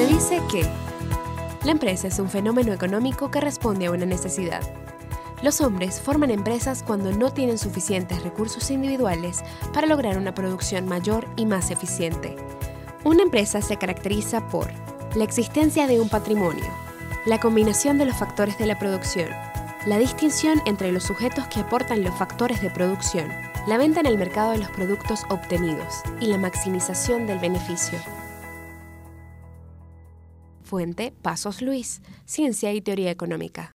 Se dice que la empresa es un fenómeno económico que responde a una necesidad. Los hombres forman empresas cuando no tienen suficientes recursos individuales para lograr una producción mayor y más eficiente. Una empresa se caracteriza por la existencia de un patrimonio, la combinación de los factores de la producción, la distinción entre los sujetos que aportan los factores de producción, la venta en el mercado de los productos obtenidos y la maximización del beneficio. Fuente: Pasos Luis, Ciencia y Teoría Económica.